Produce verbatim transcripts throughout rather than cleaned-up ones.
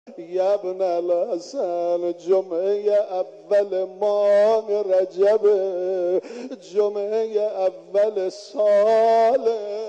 یا ابن الحسن جمعه اول ماه رجب، جمعه اول سال،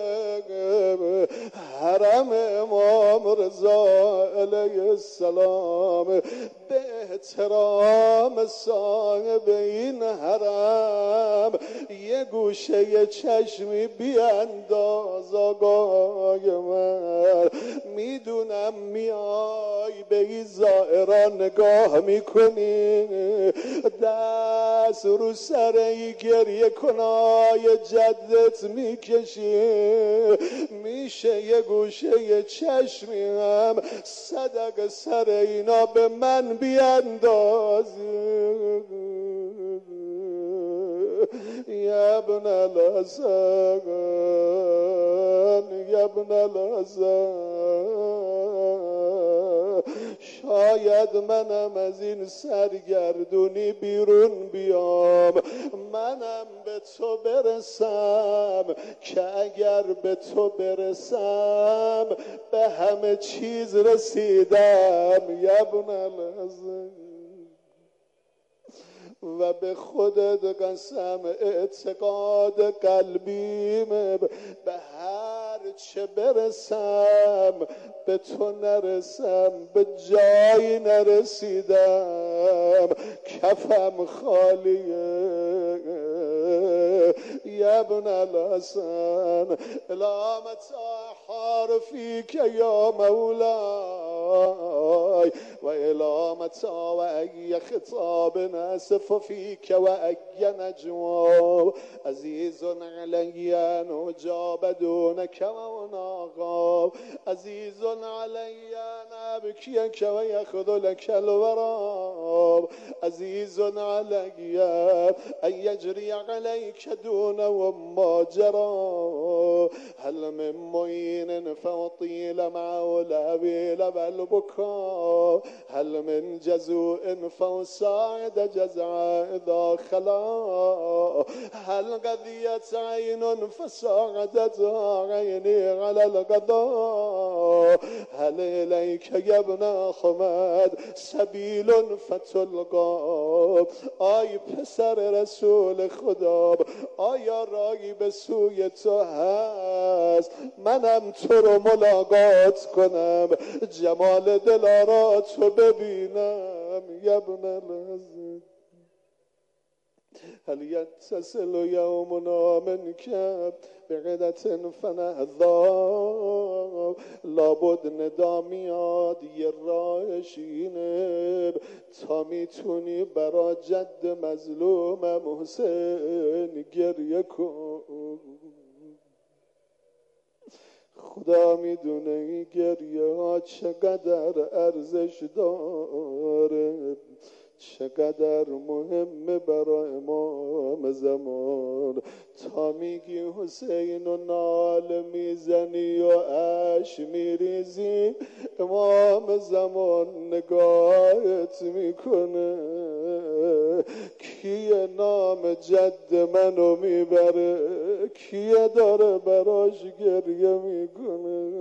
حرم امام رضا علیه السلام به احترام صاحب این حرم یه گوشه چشمی بیانداز آقای من. میدونم میای به این زائران نگاه میکنی، دست رو سر ای گریه کنای جدت میکشی، میشه یه گوشه چشمی هم صدق سر اینا به من بیاندازی. یا ابن الحسن، یا ابن الحسن، شاید منم از این سرگردونی بیرون بیام، منم به تو برسم که اگر به تو برسم به همه چیز رسیدم. یا ابن الحسن، و به خودت قسم اعتقاد قلبیم به هر چه برسم به تو نرسم، به جایی نرسیدم، کفم خالیه. یا ابن الحسن، الامت احار فیک یا مولای و الامت و ای خطاب ناسف فیک و ای نجوا، عزیز علی ان اجاب دونک و ناقا، عزیز علی ان ابکیک و یخذ لک الوراب، عزیز علی ان یجری علیک دون و ما جرا، هل من معین فاطیل معه الابیل والبکا، هل من جزوء فساعد جزع اذا خلا، هل قضیت عین فساعدت عینی علی القضا، هل الیک یا ابن حمد سبیل فتلقا. آی پسر رسول خدا، آیا راهی به سوی تو هست منم تو رو ملاقات کنم، جمال دلارات رو ببینم. یا ابن الحسن، هل یتصل یومنا منک بقدة فنهضا، لابد ندا میاد یه راهشینه تا میتونی برا جد مظلوم حسین گریه کن. خدا میدونه این گریه ها چقدر ارزش داره، چقدر مهمه برای امام زمان. تا میگی حسین و نال میزنی و اش میریزی، امام زمان نگاهت میکنه، کیه نام جد منو میبره، کیه داره براش گریه میکنه.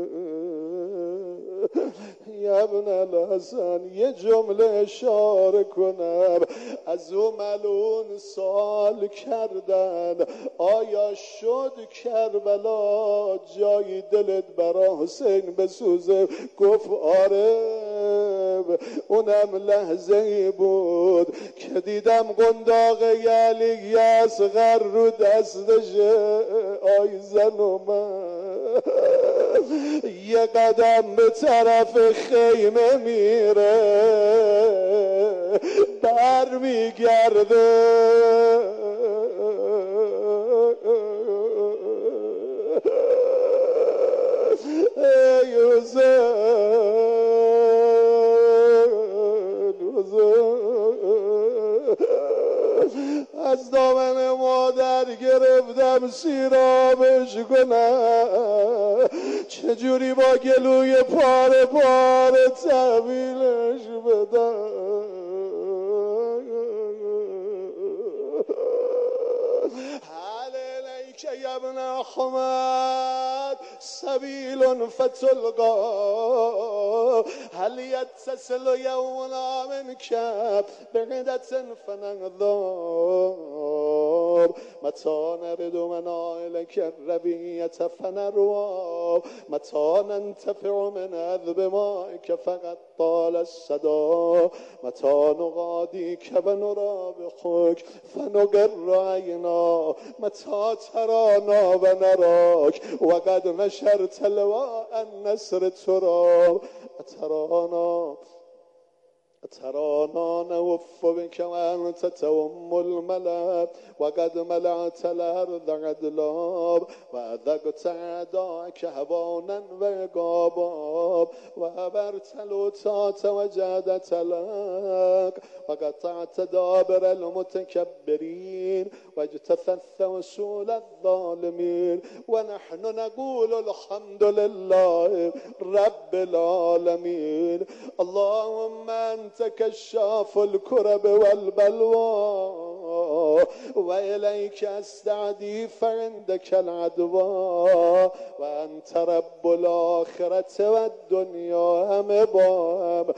یا ابن الحسن، یه جمله اشاره کنم، از او ملعون سوال کردن آیا شد کربلا جایی دلت برا حسین بسوزه؟ گفت آره، اونم لحظه ای بود که دیدم قنداق علی اصغر رو دستشه. آی زن و من یه قدم به طرف خیمه میره، بر میگرده، ای حسین، از دامن مادر گرفتم سیرابش کنم، چجوری با گلوی پاره پاره تحویلش بدم. هل الیک یا ابن حمد سبیل فتلقا، هل يتصل يومنا منك بعدة فنغضب متى نرد منائلك الربية فنروى متى ننتفع من أذب مائك فقد طال الصدى متى نغاديك ونرابحك فنقر عينا متى ترانا ونراك وقد نشرت لواء النسر ترى أترانا ترانا نوف بك وأنت توم الملأ وقد ملأت الأرض عدلا وأذقت أعداءك هوانا وعقابا وأبرت الوطاة وجادت لك وقطعت دابر المتكبرين واجتثث وسول الظالمين ونحن نقول الحمد لله رب العالمين. اللهم أنت كشاف الكرب والبلوى وإليك أستعدي فعندك العدوى وأنت رب الآخرة والدنيا مبام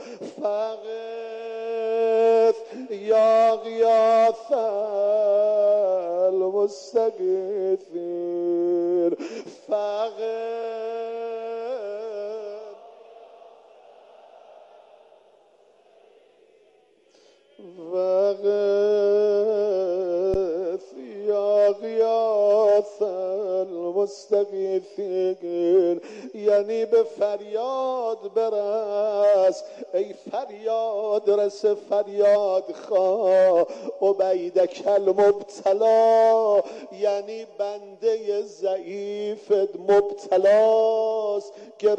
فاغث يا غياث المستغيثين فاغث فاغث يا غياث المستغيثين. یعنی به فریاد برس ای فریاد رس فریاد خواه عبیدک المبتلا، یعنی بنده ضعیفت مبتلاست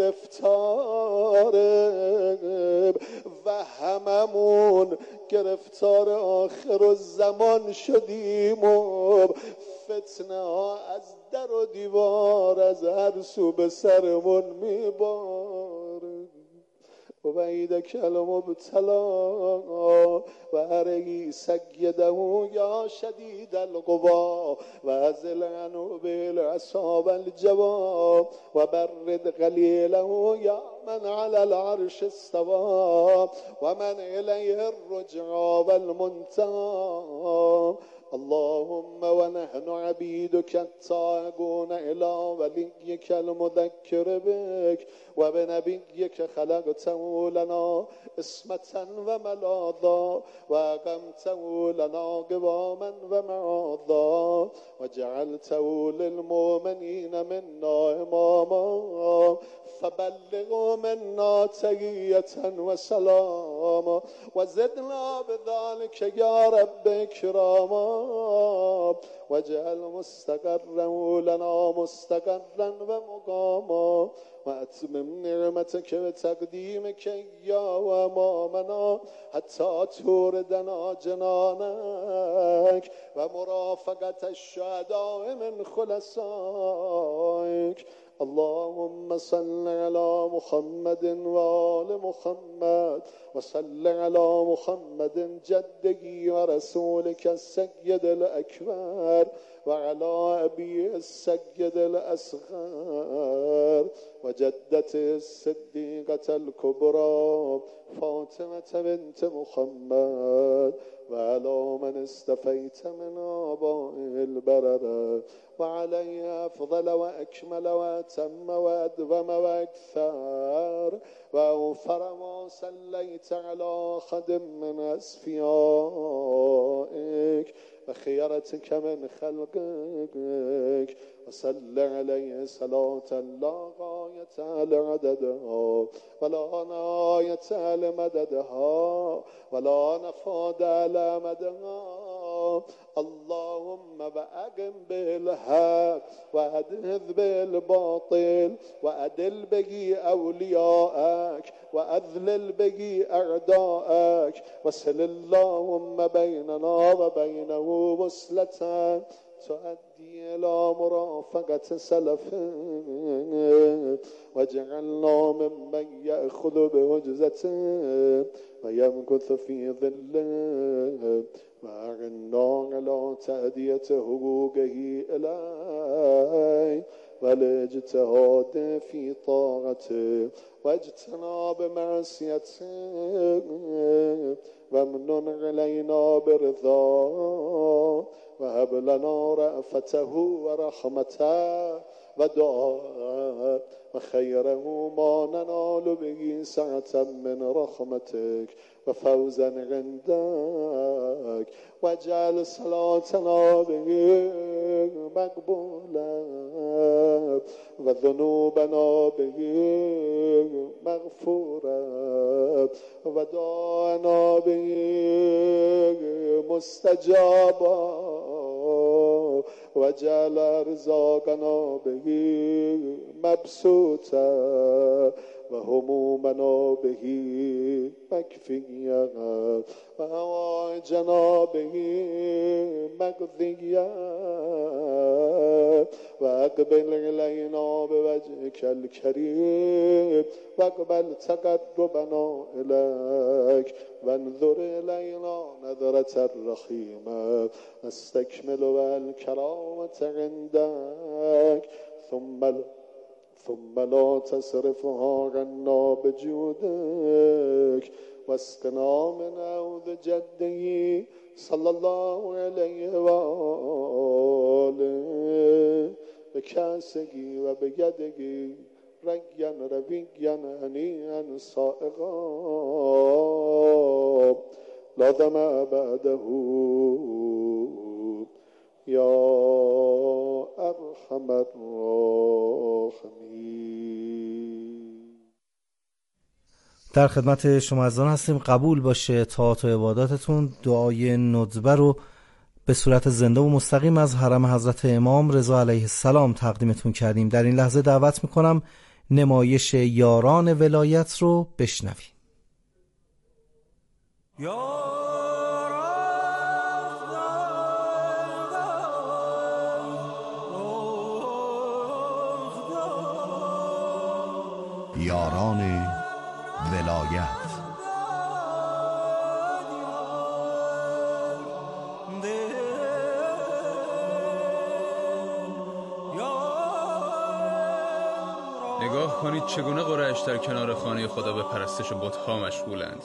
گرفتاره و هممون گرفتار آخر الزمان شدیم و فتنه ها از در و دیوار از هر سو به سرمون میباره. عبیدک المبتلا و رئیسک یده یا شدید القوا و ازل عنه بالعصا الجوا و برد قلیله یا من على العرش استوى ومن إليه الرجعى والمنتهى. اللهم ونحن عبيدك التائبون إلى وليك المذكر بك وبنبيك خلقته لنا اسمة وملاذا وأقمته لنا قواما ومعاذا وجعلته للمؤمنين منا إماما فبلغوا منا تحية وسلاما وزدنا بذلك يا رب إكراما واجعل مستقره لنا مستقرا ومقاما وأتمم نعمتك بتقديمك إياه وأمامنا حتى توردنا جنانك ومرافقة الشهداء من خلصائك. اللهم صل على محمد وآل محمد وصل على محمد جده ورسولك السيد الأكبر وعلى أبي السيد الأصغر وجدته الصديقة الكبرى فاطمة بنت محمد وعلى من استفيت من آبائه البررة وعليه أفضل وأكمل وأتم وأدوم وأكثر وأوفر ما صليت على أحد من أصفيائك وخيرتك من خلقك وصل عليه صلاة لا غاية لعددها ولا نهاية لمددها ولا نفاد على مدها. اللهم وأقم بالحق وأذهب بالباطل وأدل به أولياءك وأذلل به أعداءك وصل اللهم بيننا وبينه وصلة تؤدي إلى مرافقة سلفه واجعلنا ممن يأخذ بهجزته ويمكث في ظله وأعنا على تأدية حقوقه إليه والاجتهاد في طاعته واجتناب معصيته وامنن علينا برضا وهب لنا رأفته ورحمته ودعاء وخيره ما ننال به سعة من رحمتك وفوزا عندك واجعل صلاتنا به مقبولا وذنوبنا به مغفورا ودعانا به مستجابا وجعل ارزاقنا به مبسوطا وهمومنا به مكفيا وحوائجنا به مقضيا واقبل علينا بوجهك الكريم واقبل تقربنا اليك وانظر الينا نظرة الرحيمة استكمل الكرامة عندك ثم ثم لا تصرفها عنا بجودك واسقنا من عود جده صلى الله عليه وآله بكاسه وبيده ريا رويا هنيئا صائغا لا ظمأ بعده یا ارحم الراحمین. در خدمت شما عزیزان هستیم. قبول باشه طاعات و عباداتتون. دعای ندبه رو به صورت زنده و مستقیم از حرم حضرت امام رضا علیه السلام تقدیمتون کردیم. در این لحظه دعوت میکنم نمایش یاران ولایت رو بشنویم. یا یاران ولایت. نگاه کنید چگونه قریش در کنار خانه خدا به پرستش بت‌ها مشغولند.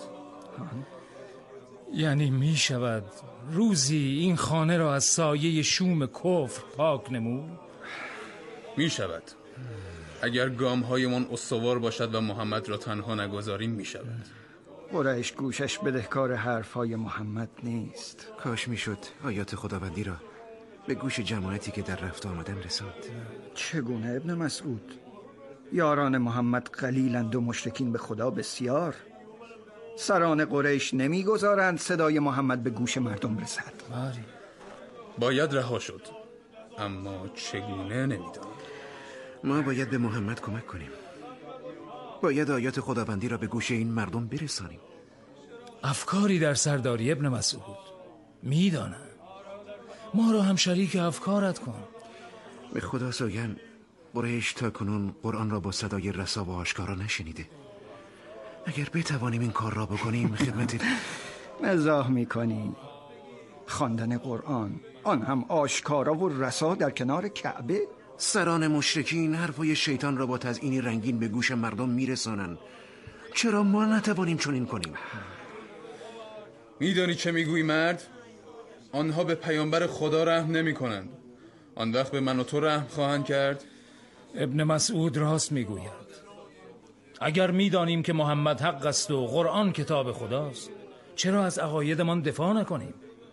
یعنی می شود روزی این خانه را از سایه شوم کفر پاک نمود؟ می شود اگر گام های من استوار باشد و محمد را تنها نگذاریم. می شود قریش گوشش بدهکار حرف های محمد نیست. کاش می شد آیات خداوندی را به گوش جماعتی که در رفت آمدن رساند. چگونه ابن مسعود؟ یاران محمد قلیلند و مشرکین به خدا بسیار. سران قریش نمیگذارند صدای محمد به گوش مردم رسد. باری باید رها شد، اما چگونه نمیدانم. ما باید به محمد کمک کنیم. باید آیات خداوندی را به گوش این مردم برسانیم. افکاری در سرداری ابن مسعود. میدانم ما را هم شریک افکارت کن. به خدا سوگند قریش تا کنون قرآن را با صدای رسا و آشکارا نشنیده. اگر بتوانیم این کار را بکنیم خدمت مزاح میکنی؟ خواندن قرآن آن هم آشکارا و رسا در کنار کعبه؟ سران مشرکین حرفای شیطان را با تزیینی رنگین به گوش مردم میرسانند. چرا ما نتوانیم چنین کنیم؟ میدانی چه میگویی مرد؟ آنها به پیامبر خدا رحم نمی کنند. آن وقت به من و تو رحم خواهند کرد؟ ابن مسعود راست میگوید. اگر میدانیم که محمد حق است و قرآن کتاب خداست، چرا از عقایدمان دفاع نکنیم؟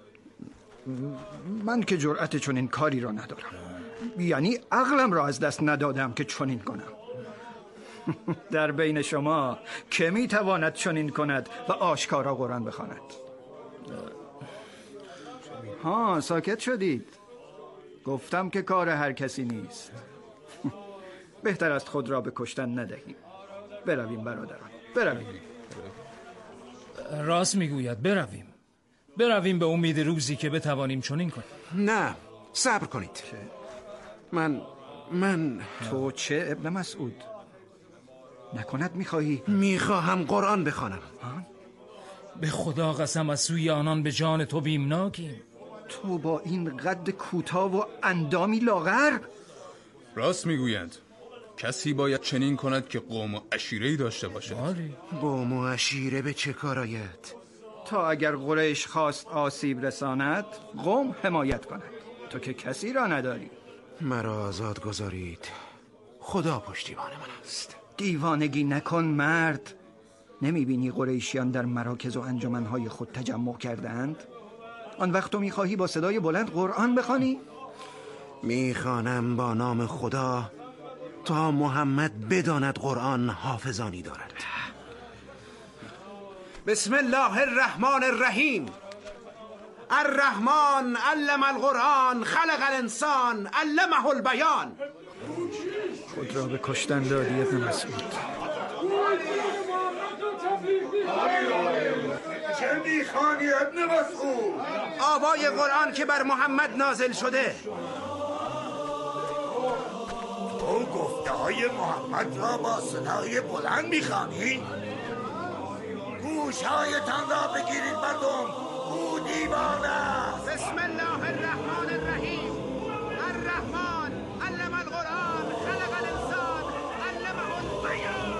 من که جرأت چنین کاری را ندارم. یعنی عقلم را از دست ندادم که چنین کنم. در بین شما که میتواند چنین کند و آشکارا قرآن بخواند؟ ها ساکت شدید. گفتم که کار هر کسی نیست. بهتر است خود را به کشتن ندهیم. برویم برادران، برویم. راست میگوید، برویم. برویم به امید روزی که بتوانیم چنین کنیم. نه، صبر کنید. من من تو چه ابن مسعود؟ نکند میخواهی؟ میخواهم قرآن بخوانم. به خدا قسم از سوی آنان به جان تو بیمناکیم. تو با این قد کوتاه و اندامی لاغر؟ راست میگویند. کسی باید چنین کند که قوم و عشیره‌ای داشته باشد. قوم و عشیره به چه کار آید؟ تا اگر قریش خواست آسیب رساند قوم حمایت کند. تو که کسی را نداری. مرا آزاد گذارید، خدا پشتیبان من است. دیوانگی نکن مرد. نمیبینی قریشیان در مراکز و انجمنهای خود تجمع کردند؟ آن وقت تو میخواهی با صدای بلند قرآن بخوانی؟ میخوانم با نام خدا تا محمد بداند قرآن حافظانی دارد. بسم الله الرحمن الرحیم. الرحمن علم القرآن خلق الانسان علمه البیان. خود را به کشتن دادی ابن مسعود. چه میخوانی ابن مسعود؟ آوای قرآن که بر محمد نازل شده. تو گفته های محمد را با صدای بلند میخوانی؟ گوشهایتان را بگیرید مردم، او دیوانه است. بسم الله الرحمن الرحیم. الرحمن علم القرآن خلق الانسان علمه البیان.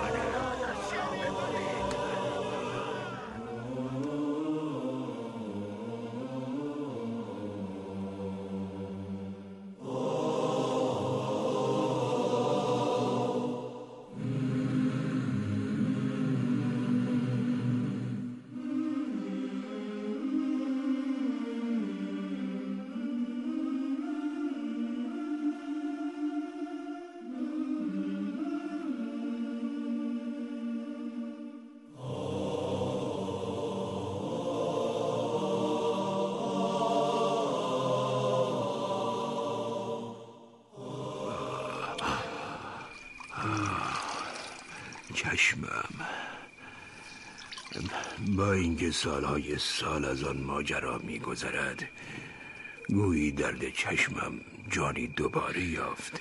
چشمم با اینکه سالهای سال از آن ماجرا می‌گذرد، گویی درد چشمم جانی دوباره یافته.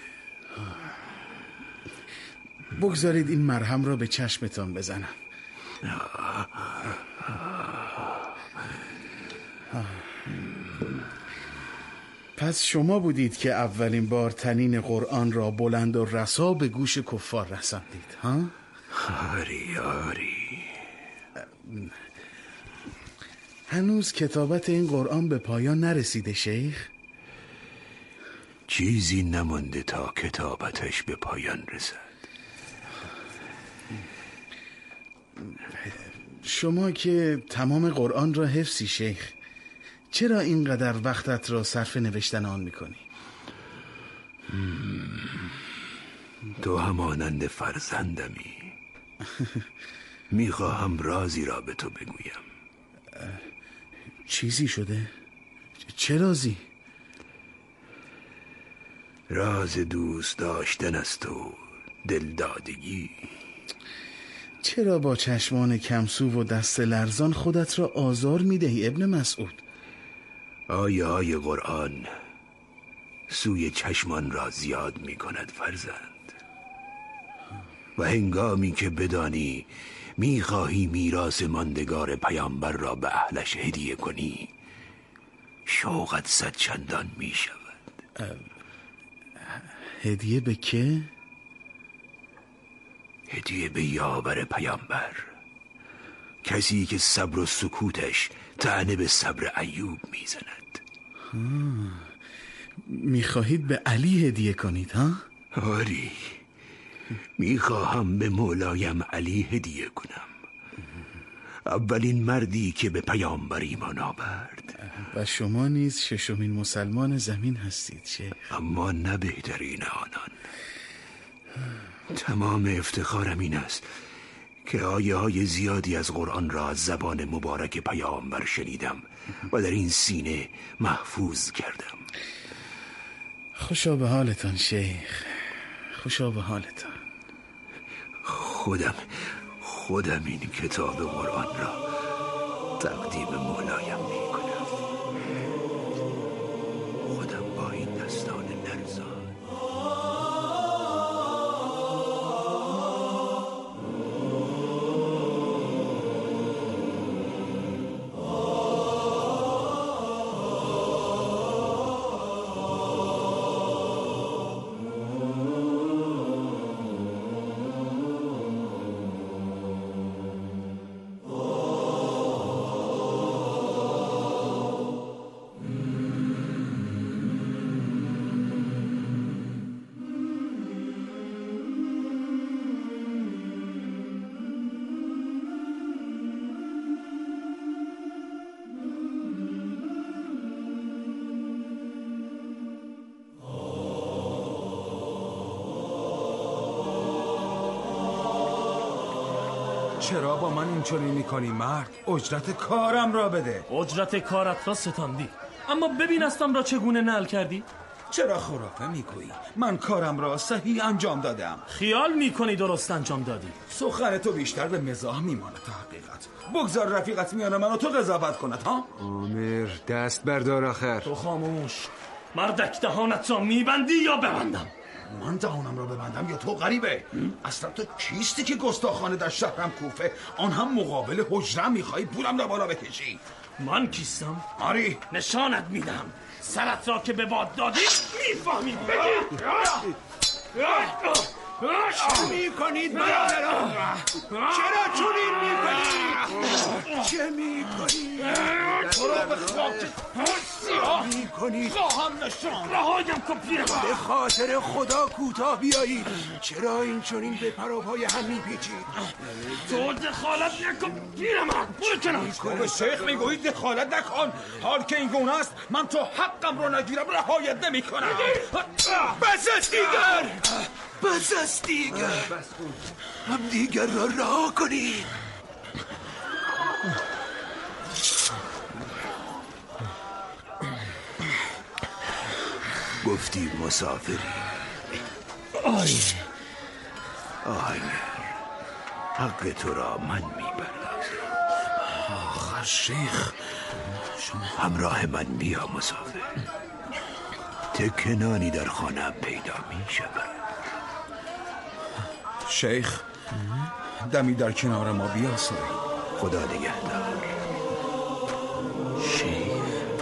بگذارید این مرهم را به چشمتان بزنم. پس شما بودید که اولین بار تنین قرآن را بلند و رسا به گوش کفار رساندید، ها؟ آری آری. هنوز کتابت این قرآن به پایان نرسیده شیخ؟ چیزی نمانده تا کتابتش به پایان رسد. شما که تمام قرآن را حفظی شیخ، چرا اینقدر وقتت را صرف نوشتن آن میکنی؟ تو همانند فرزندمی. میخواهم رازی را به تو بگویم. چیزی شده؟ چه رازی؟ راز دوست داشتن است و دلدادگی. چرا با چشمان کمسو و دست لرزان خودت را آزار میدهی ابن مسعود؟ آیه های قرآن سوی چشمان را زیاد می کند فرزند، و هنگامی که بدانی میخواهی میراث ماندگار پیامبر را به اهلش هدیه کنی، شوقت صد چندان می شود. هدیه به که؟ هدیه به یاور پیامبر، کسی که صبر و سکوتش طعنه به صبر ایوب میزند. میخواهید به علی هدیه کنید ها؟ آری، میخواهم به مولایم علی هدیه کنم، اولین مردی که به پیامبر ایمان آورد. و شما نیز ششمین مسلمان زمین هستید شیخ. اما نه بهترین آنان. تمام افتخارم این است که آیه های زیادی از قرآن را از زبان مبارک پیامبر شنیدم و در این سینه محفوظ کردم. خوشا به حالتان شیخ، خوشا به حالتان. خودم خودم این کتاب قرآن را تقدیم مولایم می کنم. خودم با این دستان لرزان. چرا با من اینجوری میکنی مرد؟ اجرت کارم را بده. اجرت کارت را ستاندی، اما ببین استم را چگونه نعل کردی. چرا خرافه میگویی؟ من کارم را صحیح انجام دادم. خیال میکنی درست انجام دادی. سخن تو بیشتر به مزاح میماند تا حقیقت. بگذار رفیقت میانه من و تو قضاوت کند ها؟ عامر دست بردار آخر. تو خاموش. مردک دهانت را میبندی یا ببندم؟ من دهانم را ببندم یا تو؟ غریبه اصلا تو کیستی که گستاخانه در شهرم کوفه آن هم مقابل حجرم میخوایی پولم را بالا بکشی؟ من کیستم؟ آری نشانت میدم. سرت را که به باد دادی میفهمی. بگیر. چه میکنید برادران؟ چرا چنین میکنید؟ چه میکنید؟ تو را به خاک سیاه میکنید؟ خواهم نشان. رهایم کن پیرمرد. به خاطر خدا کوتاه بیایید. چرا این چنین به پروپای هم میپیچید؟ تو دخالت نکن پیرمرد. برو کنار. تو به شیخ میگویید دخالت نکن؟ حال که این گونه است من تو حقم رو نگیرم رهایت نمیکنم. بس است دیگر، بس است دیگر. هم دیگر را رها کنید. گفتی مسافری. آی آی حق تو را من میبرم. آخر شیخ شما همراه من بیا مسافر. تکنانی در خانه پیدا می شود. شیخ دمی در کنار ما بیاسایی. خدا نگهدار. شیخ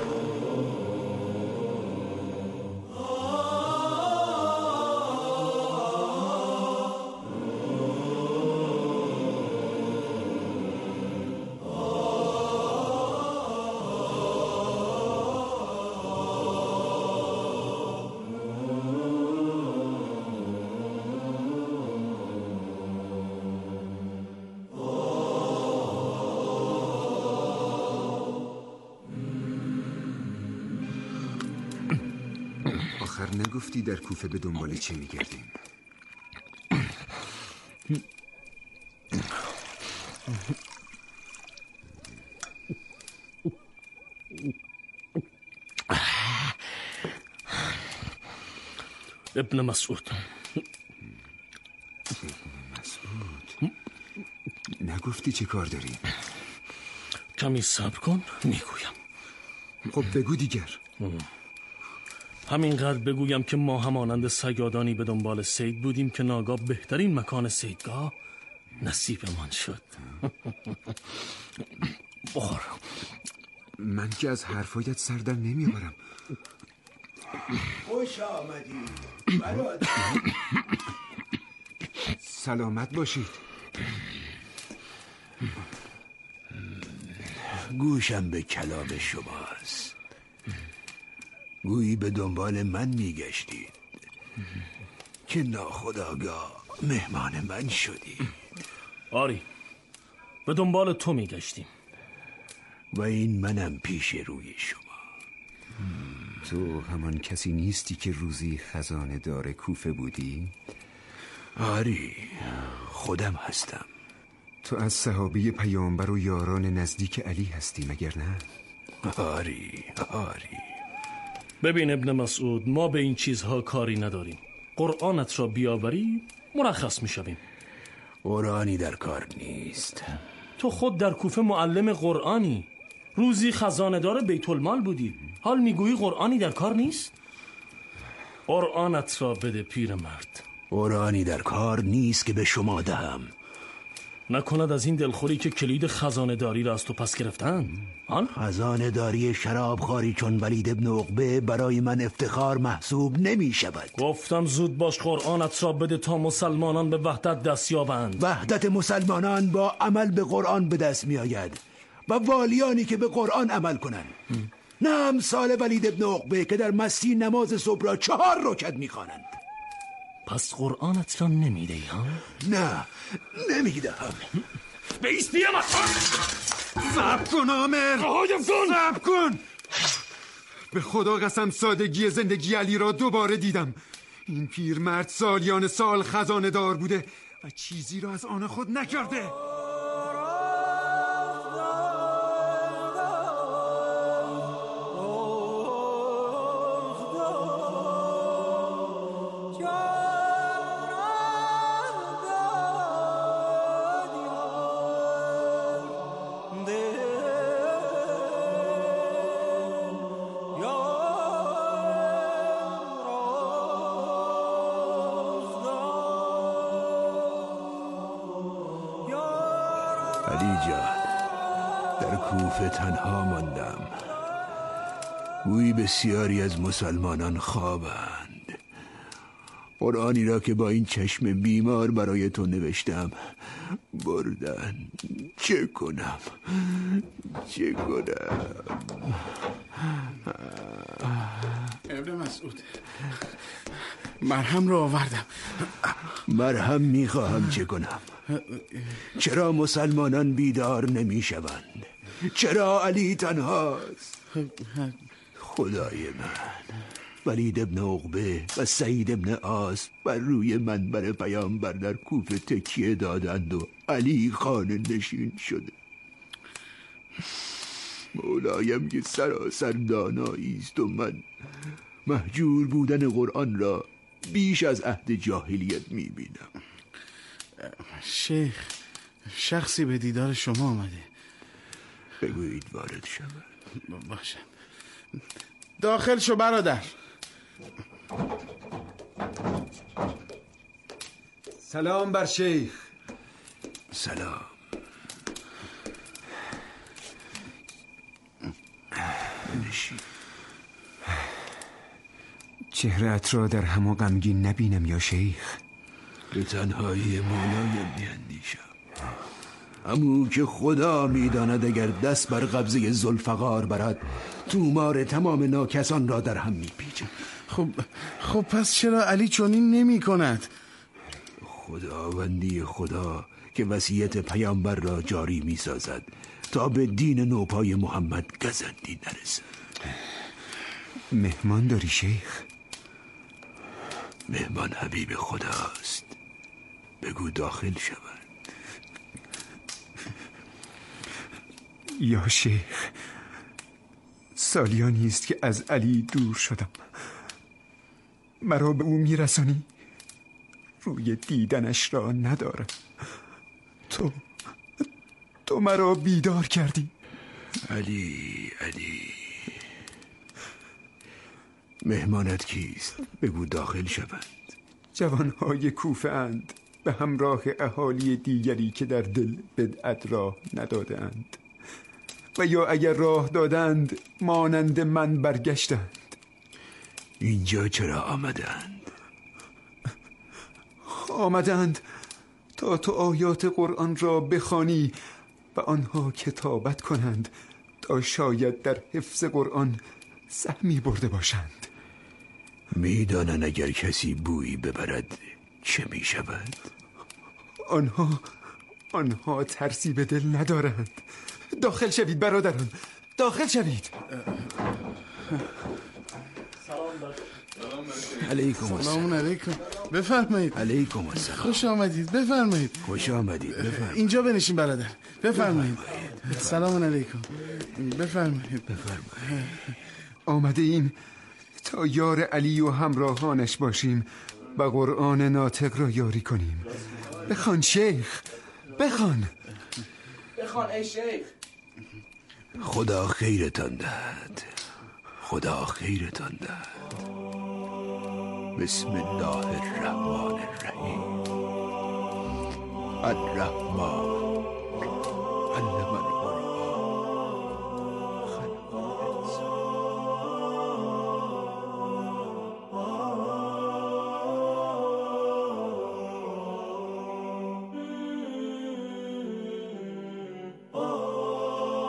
نگفتی در کوفه به دنبال چه میگردیم؟ ابن مسعود. مسعود نگفتی چه کار داری؟ کمی صبر کن میگویم. خب بگو دیگر. همینقدر بگویم که ما همانند صیادانی به دنبال صید بودیم که ناگاه بهترین مکان صیدگاه نصیبمان شد. بخور. من که از حرفایت سردر نمیارم. خوش آمدی برادر. سلامت باشید. گوشم به کلام شماست. گویی به دنبال من میگشتید که ناخودآگاه مهمان من شدی. آری به دنبال تو میگشتیم. و این منم پیش روی شما. تو همان کسی نیستی که روزی خزانه دار کوفه بودی؟ آری خودم هستم. تو از صحابه پیامبر و یاران نزدیک علی هستی مگر نه؟ آری آری. ببین ابن مسعود، ما به این چیزها کاری نداریم. قرآنت را بیاوری مرخص میشویم. قرآنی در کار نیست. تو خود در کوفه معلم قرآنی، روزی خزانه‌دار بیت المال بودی، حال میگویی قرآنی در کار نیست؟ قرآنت را بده پیرمرد. قرآنی در کار نیست که به شما دهم. نکند از این دلخوری که کلید خزانه داری را از تو پس گرفتن؟ آن؟ خزانه داری شراب خاری چون ولید ابن عقبه برای من افتخار محسوب نمی شود. گفتم زود باش قرآنت را بده تا مسلمانان به وحدت دست یابند. وحدت مسلمانان با عمل به قرآن به دست می آید و والیانی که به قرآن عمل کنند. نه امثال ولید ابن عقبه که در مستی نماز صبح را چهار رکعت می خوانند. پس قرآنت را نمیده ها؟ نه نمیدهم. بیست بیام صبر کن عامر، صبر کن. به خدا قسم سادگی زندگی علی را دوباره دیدم. این پیرمرد سالیان سال خزانه دار بوده و چیزی را از آن خود نکرده. علی جان، در کوفه تنها ماندم. گویی بسیاری از مسلمانان خوابند. قرآنی را که با این چشم بیمار برای تو نوشتم بردن. چه کنم؟ چه کنم؟ ابن مسعود، مرهم رو آوردم. مرهم میخواهم چه کنم؟ چرا مسلمانان بیدار نمیشوند؟ چرا علی تنهاست؟ خدای من، ولید ابن عقبه و سعید ابن عاص بر روی منبر پیامبر در کوفه تکیه دادند و علی خانه نشین شده. مولایم که سراسر دانایی است و من مهجور بودن قرآن را بیش از عهد جاهلیت میبینم. شیخ، شخصی به دیدار شما آمده. بگویید وارد شود. باشه. داخل شو برادر. سلام بر شیخ. سلام. بنشین. چهره‌ات را در هم و غمگین نبینم یا شیخ. به تنهایی مولایم میاندیشم. همون که خدا میداند اگر دست بر قبضه ذوالفقار برد تومار تمام ناکسان را در هم میپیچد. خب خب پس چرا علی چنین نمی کند؟ خداوندی خدا که وصیت پیامبر را جاری میسازد تا به دین نوپای محمد گزندی نرسد. مهمان داری شیخ؟ مهمان حبیب خداست. بگو داخل شود. یا شیخ، سالیانی است که از علی دور شدم. مرا به او میرسانی؟ روی دیدنش را ندارم. تو تو مرا بیدار کردی. علی علی، مهمانت کیست؟ بگو داخل شوند. جوانهای کوفه اند به همراه اهالی دیگری که در دل بدعت راه نداده اند و یا اگر راه دادند مانند من برگشتند. اینجا چرا آمدند؟ آمدند تا تو آیات قرآن را بخوانی و آنها کتابت کنند تا شاید در حفظ قرآن سهمی برده باشند. میدانن اگر کسی بویی ببرد چه می شود؟ آنها آنها ترسی به دل ندارند. داخل شوید برادران، داخل شوید. علیکم السلام. سلام علیکم. بفرمایید. علیکم السلام. خوش آمدید. بفرمایید. خوش آمدید. بفرمایید. اینجا بنشین برادر. بفرمایید. سلام علیکم. بفرمایید. بفرمایید. آمده ایم تا یار علی و همراهانش باشیم و قرآن ناطق را یاری کنیم. بخوان شیخ، بخوان. بخوان ای شیخ. خدا خیرتان دهد. خدا خیرتان دهد. بسم الله الرحمن الرحیم. الرحمن